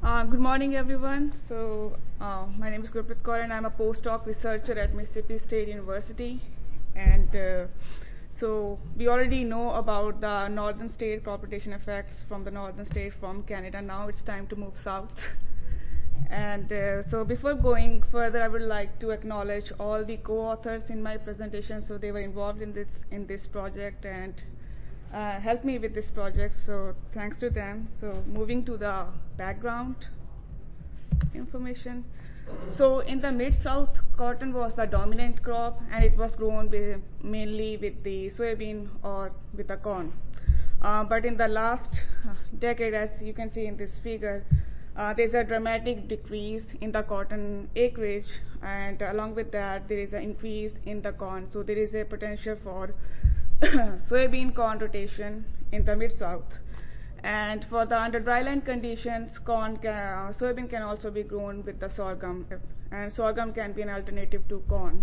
Good morning, everyone. My name is Gurpreet Kaur, and I'm a postdoc researcher at Mississippi State University. And we already know about the northern state crop rotation effects from the northern state from Canada. Now it's time to move south. And so before going further, I would like to acknowledge all the co-authors in my presentation. So they were involved in this project and helped me with this project. So thanks to them. So moving to the background information. So in the mid-south, cotton was the dominant crop, and it was grown mainly with the soybean or with the corn. But in the last decade, as you can see in this figure, there's a dramatic decrease in the cotton acreage, and along with that, there is an increase in the corn. So there is a potential for soybean corn rotation in the mid-south. And for the under dryland conditions, soybean can also be grown with the sorghum, and sorghum can be an alternative to corn.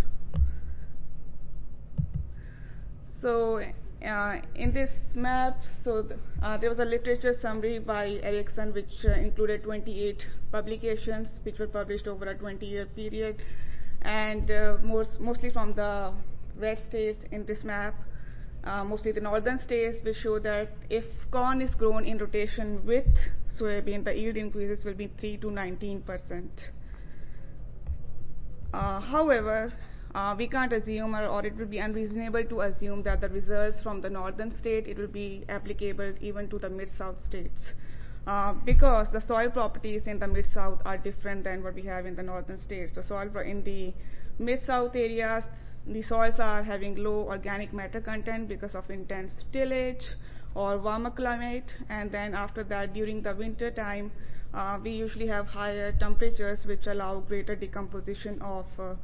So in this map, there was a literature summary by Erickson which included 28 publications which were published over a 20-year period, and mostly from the red states in this map. Mostly the northern states, will show that if corn is grown in rotation with soybean, the yield increases will be 3 to 19%. However, we can't assume, or it would be unreasonable to assume that the results from the northern state, it will be applicable even to the mid-south states, because the soil properties in the mid-south are different than what we have in the northern states. The soil in the mid-south areas, the soils are having low organic matter content because of intense tillage or warmer climate, and then after that, during the winter time, we usually have higher temperatures which allow greater decomposition of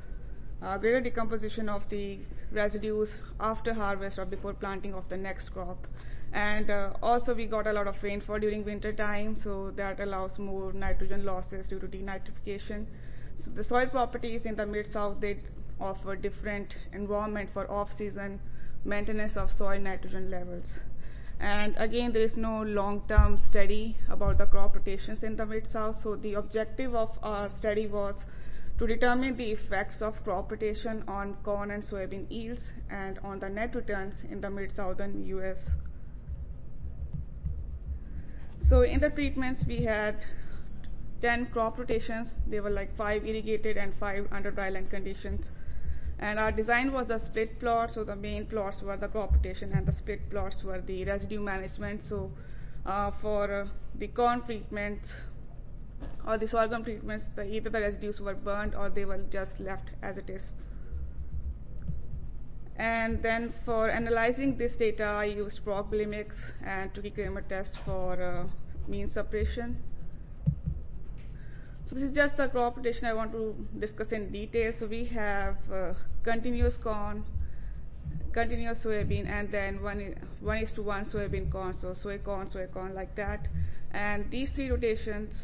the residues after harvest or before planting of the next crop. And also we got a lot of rainfall during winter time, so that allows more nitrogen losses due to denitrification. So the soil properties in the mid-south, they offer different environment for off-season maintenance of soil nitrogen levels. And again, there is no long-term study about the crop rotations in the mid-south, so the objective of our study was to determine the effects of crop rotation on corn and soybean yields and on the net returns in the mid-southern US. So in the treatments, we had 10 crop rotations. They were like 5 irrigated and 5 under dryland conditions. And our design was a split plot, so the main plots were the crop rotation and the split plots were the residue management. So for the corn treatments or the sorghum treatments, either the residues were burned or they were just left as it is. And then for analyzing this data, I used Progbulimix and Tukey-Kramer test for mean separation. So this is just the crop rotation I want to discuss in detail. So we have continuous corn, continuous soybean, and then 1:1 soybean corn, so soy corn like that. And these 3 rotations,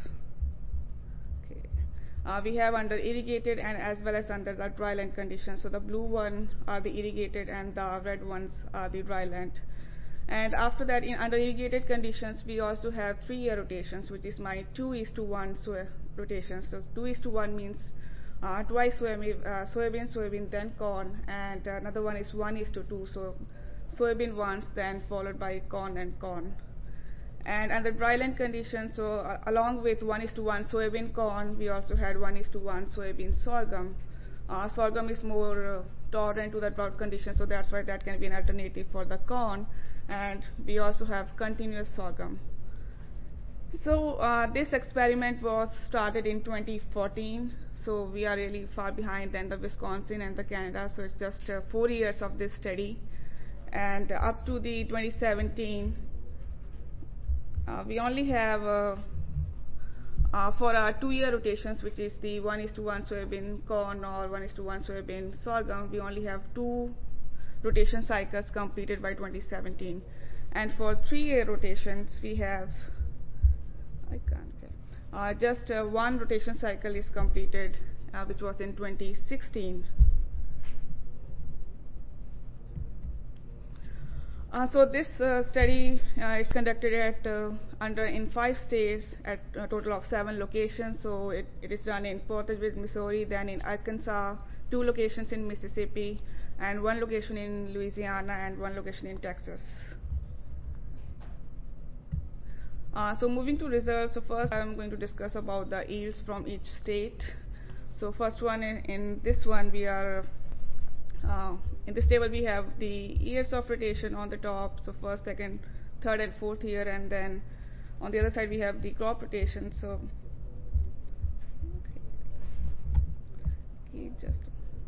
we have under irrigated and as well as under the dryland conditions. So the blue one are the irrigated and the red ones are the dryland. And after that, under irrigated conditions, we also have 3-year rotations, which is my 2:1 rotation. So 2:1 means twice soybean, then corn, and another one is 1:2. So soybean once, then followed by corn and corn. And under dryland conditions, so along with 1:1 soybean corn, we also had 1:1 soybean sorghum. Sorghum is more tolerant to the drought conditions, so that's why that can be an alternative for the corn. And we also have continuous sorghum. So this experiment was started in 2014. So we are really far behind than the Wisconsin and the Canada. So it's just 4 years of this study. And up to the 2017, we only have for our 2-year rotations, which is the 1:1 soybean corn or 1:1 soybean sorghum, we only have 2 rotation cycles completed by 2017. And for 3-year rotations, we have just 1 rotation cycle is completed, which was in 2016. So this study is conducted at in 5 states at a total of 7 locations. So it is done in Fort Ridge, Missouri, then in Arkansas, 2 locations in Mississippi, and 1 location in Louisiana, and 1 location in Texas. So moving to results, so first I'm going to discuss about the yields from each state. So first one, in this one we are in this table we have the years of rotation on the top, so first, second, third and fourth year, and then on the other side we have the crop rotation. So okay, just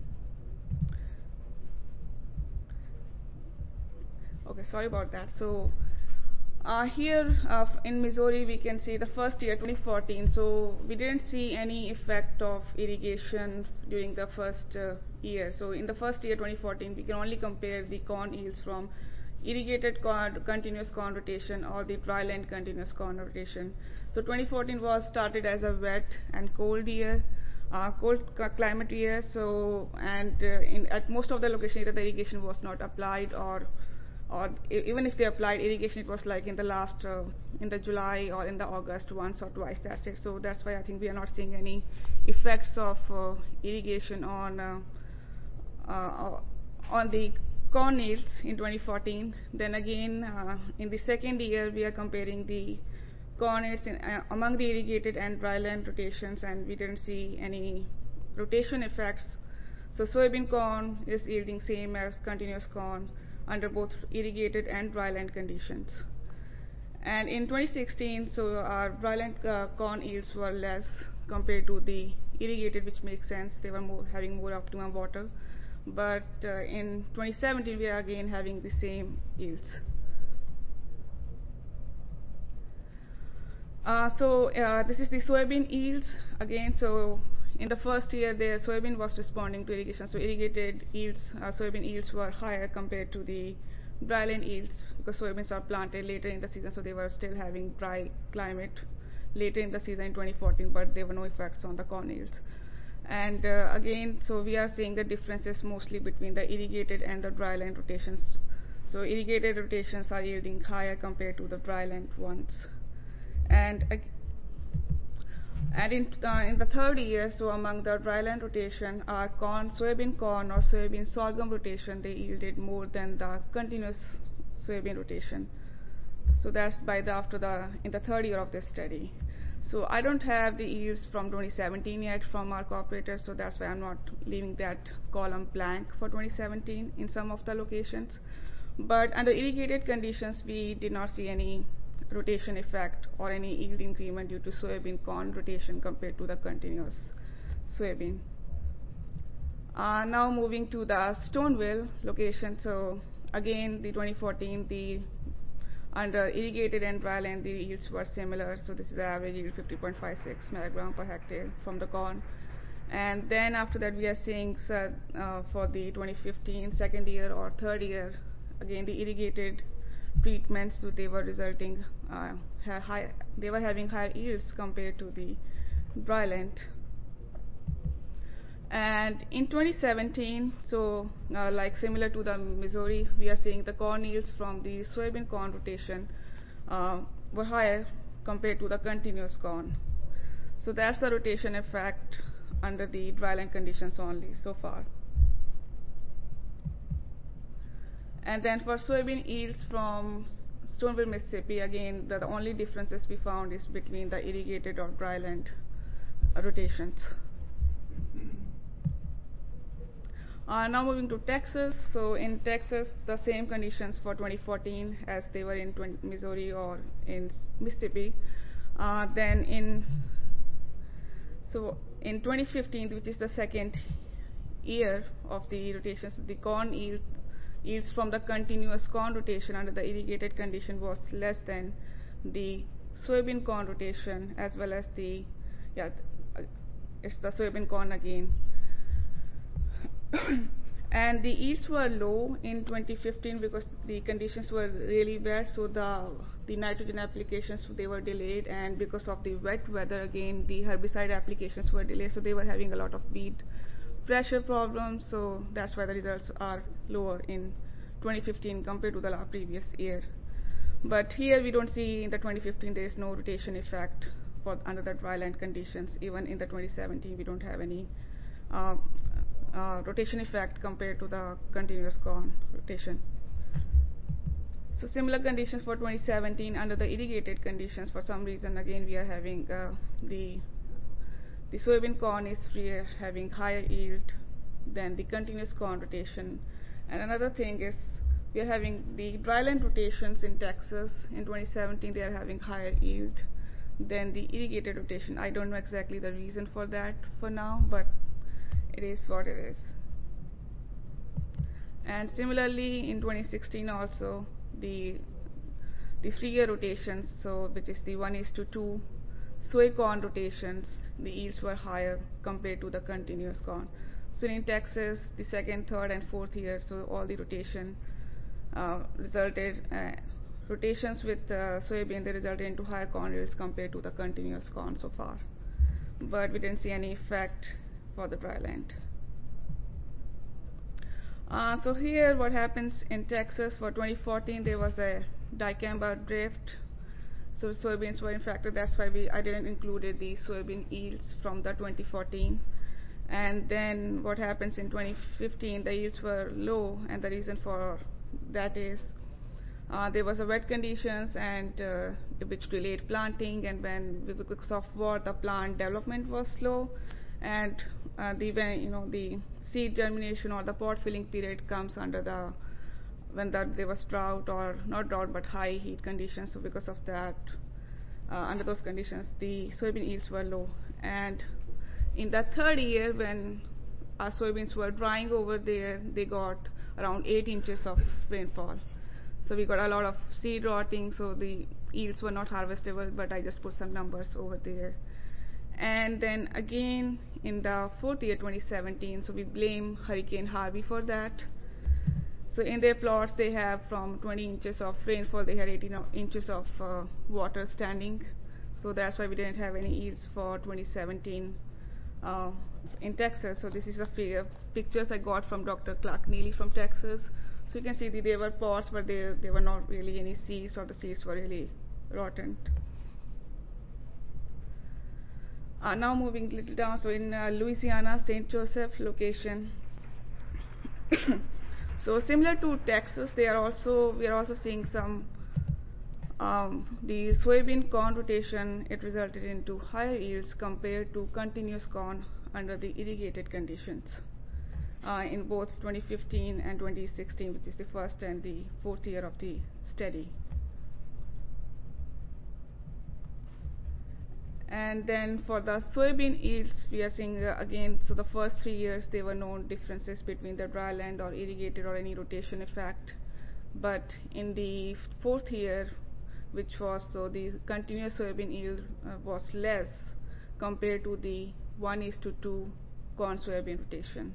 okay, sorry about that. So here in Missouri we can see the first year 2014, so we didn't see any effect of irrigation during the first year. So in the first year 2014 we can only compare the corn yields from irrigated corn, continuous corn rotation, or the dryland continuous corn rotation. So 2014 was started as a wet and cold year, cold climate year. So and at most of the location either the irrigation was not applied, or even if they applied irrigation, it was like in the last in the July or in the August once or twice, that's it. So that's why I think we are not seeing any effects of irrigation on the corn yields in 2014. Then again in the second year we are comparing the corn yields among the irrigated and dryland rotations, and we didn't see any rotation effects. So soybean corn is yielding same as continuous corn under both irrigated and dryland conditions. And in 2016, so our dryland corn yields were less compared to the irrigated, which makes sense. They were having more optimum water. But in 2017, we are again having the same yields. This is the soybean yields again. So in the first year, the soybean was responding to irrigation. So irrigated yields, soybean yields were higher compared to the dryland yields, because soybeans are planted later in the season, so they were still having dry climate later in the season in 2014, but there were no effects on the corn yields. And again, so we are seeing the differences mostly between the irrigated and the dryland rotations. So irrigated rotations are yielding higher compared to the dryland ones. And in the third year, so among the dryland rotation, our soybean corn or soybean sorghum rotation, they yielded more than the continuous soybean rotation. So that's in the third year of this study. So I don't have the yields from 2017 yet from our cooperators, so that's why I'm not leaving that column blank for 2017 in some of the locations. But under irrigated conditions, we did not see any rotation effect or any yield increment due to soybean corn rotation compared to the continuous soybean. Now moving to the Stoneville location. So again, the 2014, under irrigated and dryland, the yields were similar. So this is the average yield, 50.56 milligram per hectare from the corn. And then after that, we are seeing for the 2015 second year or third year, again the irrigated treatments, so they were resulting they were having higher yields compared to the dryland. And in 2017, so like similar to the Missouri, we are seeing the corn yields from the soybean corn rotation were higher compared to the continuous corn. So that's the rotation effect under the dryland conditions only so far. And then for soybean yields from Stoneville, Mississippi, again the only differences we found is between the irrigated or dryland rotations. Now moving to Texas. So in Texas, the same conditions for 2014 as they were in Missouri or in Mississippi. Then in 2015, which is the second year of the rotations, the corn yields from the continuous corn rotation under the irrigated condition was less than the soybean corn rotation, as well as it's the soybean corn again. And the yields were low in 2015 because the conditions were really wet, so the nitrogen applications, they were delayed, and because of the wet weather, again the herbicide applications were delayed, so they were having a lot of weed pressure problems. So that's why the results are lower in 2015 compared to the previous year. But here we don't see in the 2015 there is no rotation effect for under the dryland conditions. Even in the 2017 we don't have any rotation effect compared to the continuous corn rotation. So similar conditions for 2017 under the irrigated conditions. For some reason again we are having the soybean corn is having higher yield than the continuous corn rotation. And another thing is we are having the dryland rotations in Texas in 2017. They are having higher yield than the irrigated rotation. I don't know exactly the reason for that for now, but it is what it is. And similarly in 2016 also the 3-year rotations, so which is the 1:2 soy corn rotations, the yields were higher compared to the continuous corn. So in Texas, the 2nd, 3rd, and 4th year, so all the rotations with soybean, they resulted into higher corn yields compared to the continuous corn so far. But we didn't see any effect for the dryland. So here what happens in Texas for 2014, there was a dicamba drift. So soybeans were infected. That's why I didn't include the soybean yields from the 2014. And then what happens in 2015, the yields were low, and the reason for that is there was a wet conditions and which delayed planting, and because of war, the plant development was slow, and the seed germination or the pod filling period comes under when there was drought, or not drought but high heat conditions. So because of that, under those conditions, the soybean yields were low. And in the 3rd year, when our soybeans were drying over there, they got around 8 inches of rainfall. So we got a lot of seed rotting, so the yields were not harvestable, but I just put some numbers over there. And then again in the 4th year, 2017, so we blame Hurricane Harvey for that. So in their plots, they have from 20 inches of rainfall, they had 18 inches of water standing. So that's why we didn't have any yields for 2017 in Texas. So this is the pictures I got from Dr. Clark Neely from Texas. So you can see there were pods, but there were not really any seeds, or the seeds were really rotten. Now moving a little down, so in Louisiana, St. Joseph location. So similar to Texas, we are also seeing some the soybean corn rotation. It resulted into higher yields compared to continuous corn under the irrigated conditions in both 2015 and 2016, which is the 1st and the 4th year of the study. And then for the soybean yields, we are seeing again, so the first 3 years there were no differences between the dryland or irrigated or any rotation effect. But in the 4th year, which was so the continuous soybean yield was less compared to the 1:2 corn soybean rotation.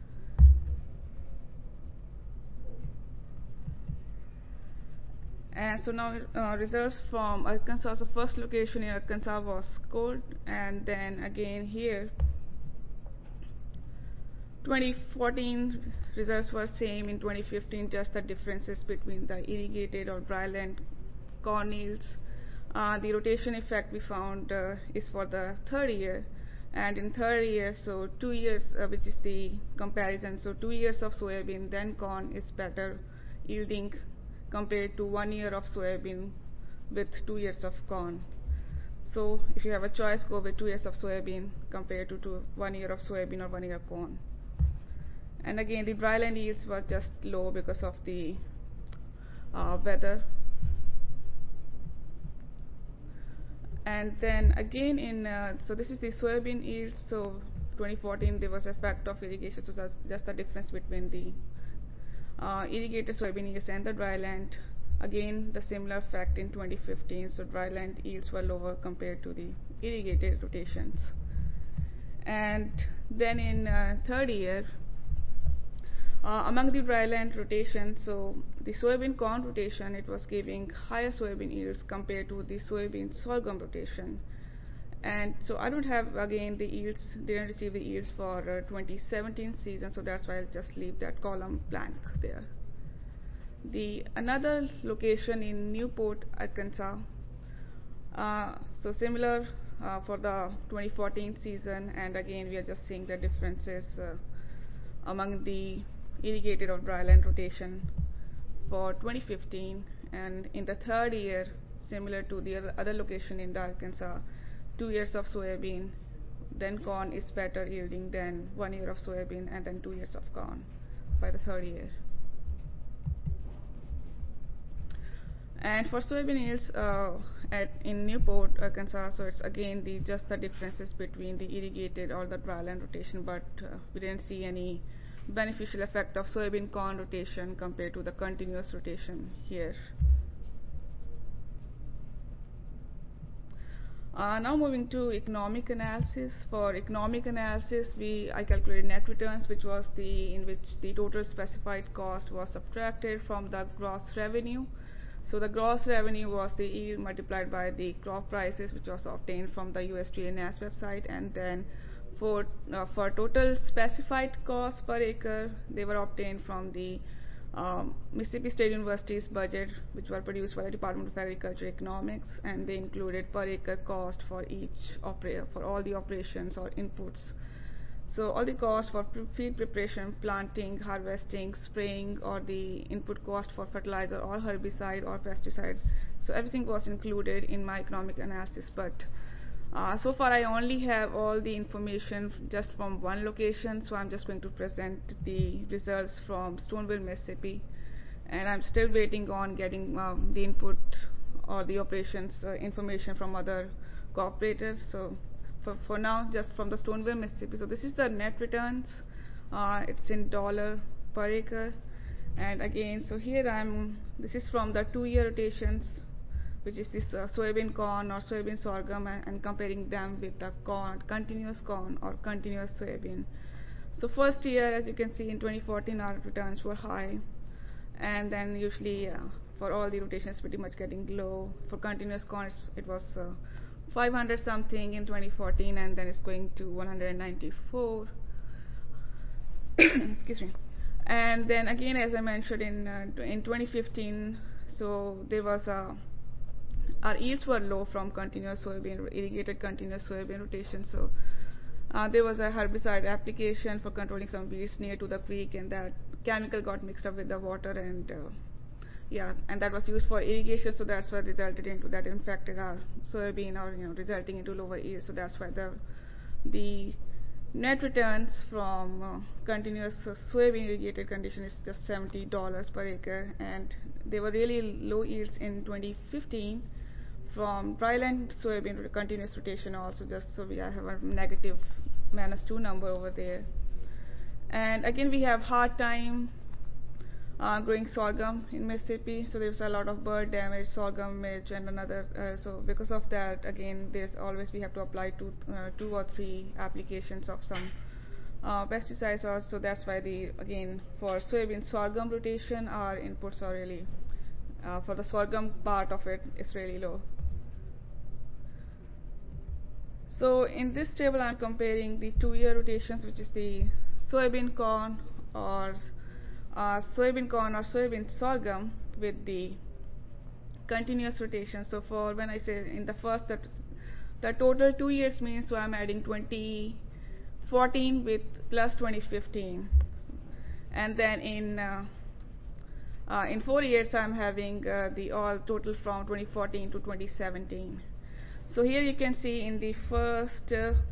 And so now results from Arkansas. So first location in Arkansas was cold, and then again here 2014 results were same in 2015, just the differences between the irrigated or dryland corn yields. The rotation effect we found is for the 3rd year, and in 3rd year, so 2 years, which is the comparison, so 2 years of soybean then corn is better yielding compared to 1 year of soybean with 2 years of corn. So if you have a choice, go with 2 years of soybean compared to 1 year of soybean or 1 year of corn. And again, the dryland yields were just low because of the weather. And then again so this is the soybean yields. So 2014 there was effect of irrigation, so that's just the difference between the irrigated soybean yields and the dryland. Again, the similar fact in 2015, so dryland yields were lower compared to the irrigated rotations. And then in 3rd year, among the dryland rotation, so the soybean corn rotation, it was giving higher soybean yields compared to the soybean sorghum rotation. And so I don't have again the yields, didn't receive the yields for 2017 season, so that's why I'll just leave that column blank there. The another location in Newport, Arkansas. So similar for the 2014 season, and again we are just seeing the differences among the irrigated or dryland rotation for 2015, and in the third year, similar to the other location in the Arkansas, 2 years of soybean, then corn is better yielding than 1 year of soybean, and then 2 years of corn by the third year. And for soybean yields in Newport, Arkansas, so it's again just the differences between the irrigated or the dryland rotation, but we didn't see any beneficial effect of soybean corn rotation compared to the continuous rotation here. Now moving to economic analysis. For economic analysis, I calculated net returns, which was in which the total specified cost was subtracted from the gross revenue. So the gross revenue was the yield multiplied by the crop prices, which was obtained from the USDA NASS website, and then for total specified costs per acre, they were obtained from the Mississippi State University's budget, which were produced by the Department of Agriculture Economics, and they included per acre cost for for all the operations or inputs. So all the costs for feed preparation, planting, harvesting, spraying, or the input cost for fertilizer or herbicide or pesticide. So everything was included in my economic analysis, but so far I only have all the information just from one location, so I'm just going to present the results from Stoneville, Mississippi, and I'm still waiting on getting the input or the operations information from other cooperators. So for now, just from the Stoneville, Mississippi. So this is the net returns. It's in dollar per acre, and again, so here this is from the 2-year rotations, which is this soybean corn or soybean sorghum, and comparing them with the continuous corn or continuous soybean. So first year, as you can see, in 2014 our returns were high, and then usually for all the rotations pretty much getting low. For continuous corn it was 500 something in 2014, and then it's going to 194. Excuse me. And then again, as I mentioned, in 2015, so there was our yields were low from irrigated continuous soybean rotation. So there was a herbicide application for controlling some weeds near to the creek, and that chemical got mixed up with the water, and and that was used for irrigation. So that's what resulted into that infected our soybean, or resulting into lower yield. So that's why the net returns from continuous soybean irrigated condition is just $70 per acre, and they were really low yields in 2015 from dryland soybean continuous rotation also, just so we have a negative -2 number over there. And again, we have hard time growing sorghum in Mississippi, so there's a lot of bird damage, sorghum milch, and another. So because of that, again, we have to apply 2 or 3 applications of some pesticides also. That's why again for soybean sorghum rotation, our inputs are really for the sorghum part of it is really low. So in this table, I'm comparing the 2-year rotations, which is the soybean corn or soybean sorghum, with the continuous rotation. So for when I say in the first, the total 2 years means, so I'm adding 2014 with plus 2015, and then in 4 years I'm having the all total from 2014 to 2017. So here you can see in the first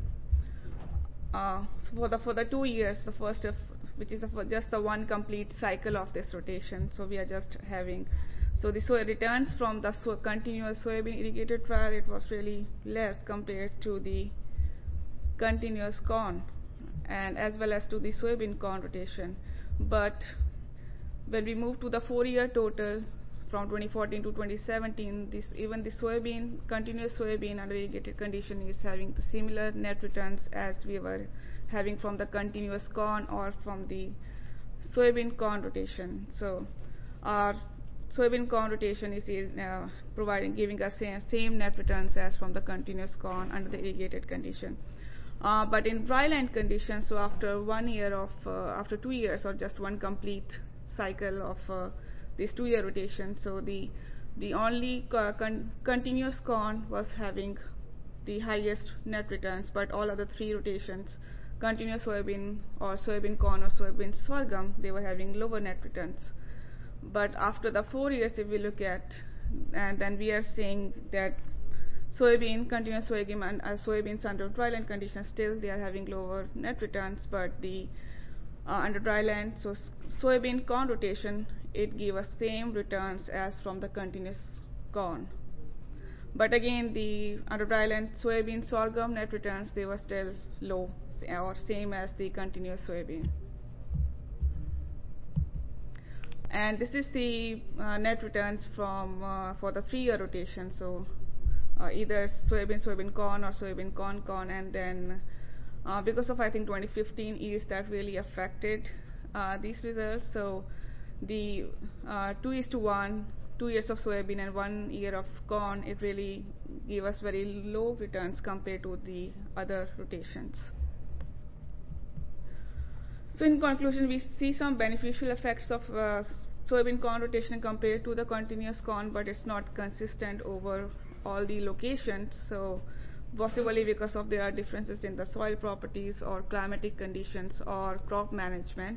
for the 2 years, the first which is just the one complete cycle of this rotation. So we are just having, so the returns from the continuous soybean irrigated trial, it was really less compared to the continuous corn, and as well as to the soybean corn rotation. But when we move to the 4-year total from 2014 to 2017, even the continuous soybean under irrigated condition is having the similar net returns as we were having from the continuous corn or from the soybean corn rotation. So our soybean corn rotation is giving us same net returns as from the continuous corn under the irrigated condition. But in dryland conditions, so after 1 year after 2 years or just one complete cycle of this 2-year rotation. So the only continuous corn was having the highest net returns, but all other 3 rotations, continuous soybean or soybean corn or soybean sorghum, they were having lower net returns. But after the 4 years, if we look at, and then we are saying that soybean, continuous soybean and soybeans under dryland conditions, still they are having lower net returns, but the under dryland, so soybean corn rotation, it gave us same returns as from the continuous corn. But again, the under dryland soybean sorghum net returns, they were still low or same as the continuous soybean. And this is the net returns from for the 3-year rotation. So either soybean corn or soybean corn, and then because of I think 2015 is that really affected these results. So the 2:1, 2 years of soybean and 1 year of corn, it really gave us very low returns compared to the other rotations. So in conclusion, we see some beneficial effects of soybean corn rotation compared to the continuous corn, but it's not consistent over all the locations. So possibly because of there are differences in the soil properties or climatic conditions or crop management.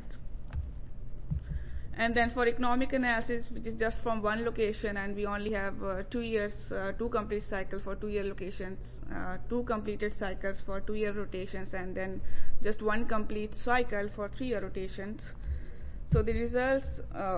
And then for economic analysis, which is just from one location, and we only have 2 years, 2 complete cycles for 2-year locations, 2 completed cycles for 2-year rotations, and then just 1 complete cycle for 3-year rotations. So the results,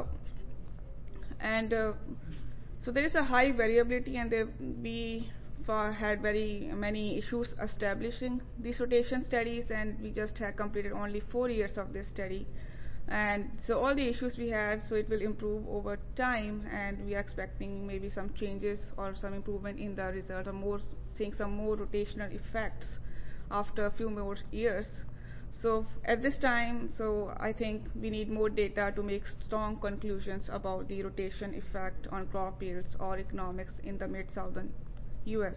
so there is a high variability, and we had very many issues establishing these rotation studies, and we just had completed only 4 years of this study. And so all the issues we had, so it will improve over time, and we are expecting maybe some changes or some improvement in the result, or seeing some more rotational effects after a few more years. So at this time, so I think we need more data to make strong conclusions about the rotation effect on crop yields or economics in the mid-southern US.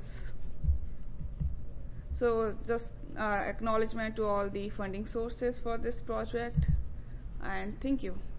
So just acknowledgement to all the funding sources for this project, and thank you.